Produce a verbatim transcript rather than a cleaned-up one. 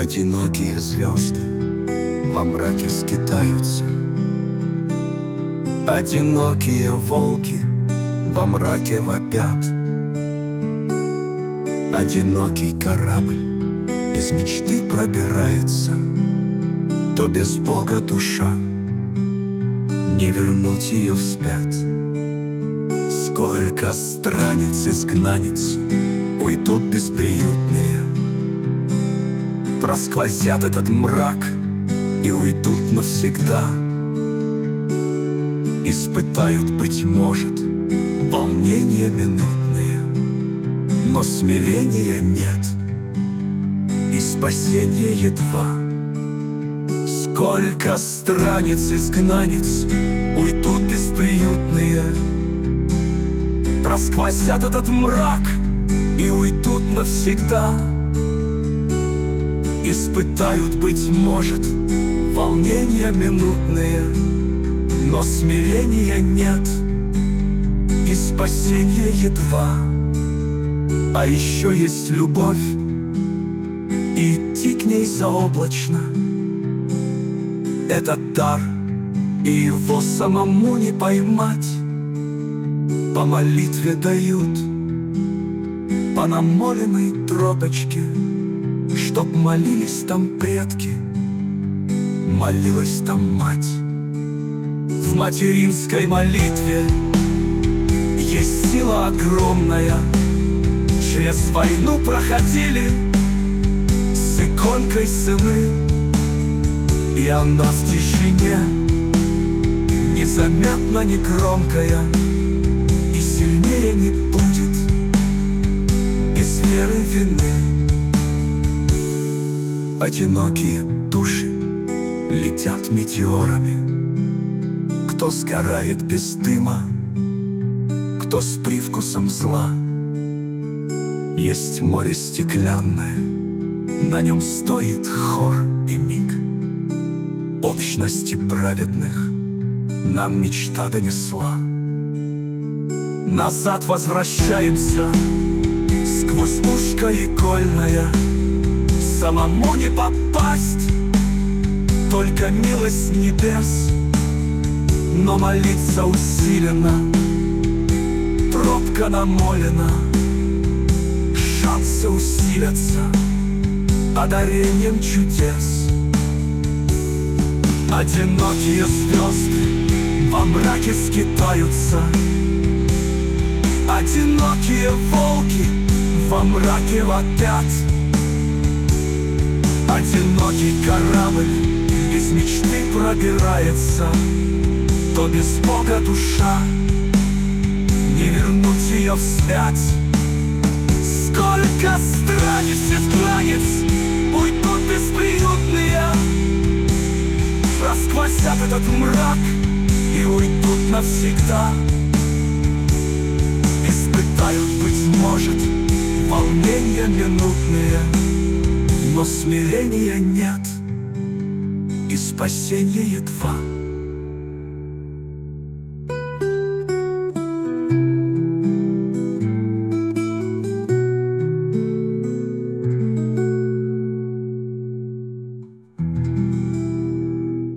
Одинокие звезды во мраке скитаются, одинокие волки во мраке вопят. Одинокий корабль из мечты пробирается, то без Бога душа, не вернуть ее вспять. Сколько странниц, изгнанниц уйдут бесприютные, просквозят этот мрак и уйдут навсегда. Испытают, быть может, волнения минутные, но смирения нет и спасения едва. Сколько странниц, изгнанниц уйдут бесприютные, просквозят этот мрак и уйдут навсегда. Испытают, быть может, волнения минутные, но смирения нет и спасения едва. А еще есть любовь, и идти к ней заоблачно. Этот дар, и его самому не поймать. По молитве дают, по намоленной тропочке, чтоб молились там предки, молилась там мать. В материнской молитве есть сила огромная. Через войну проходили с иконкой сыны, и она в тишине, незаметно, не громкая, и сильнее не будет без веры вины. Одинокие души летят метеорами, кто сгорает без дыма, кто с привкусом зла. Есть море стеклянное, на нем стоит хор и миг общности праведных нам мечта донесла. Назад возвращаемся сквозь ушко игольное, самому не попасть, только милость небес. Но молиться усиленно, тропка намолена, шансы усилятся одарением чудес. Одинокие звезды во мраке скитаются, одинокие волки во мраке вопят. Одинокий корабль из мечты пробирается, то без Бога душа, не вернуть ее вспять. Сколько странниц, изгнанниц уйдут бесприютные, расквасят этот мрак и уйдут навсегда. Испытают, быть может, волнения минутные, но смирения нет и спасения едва.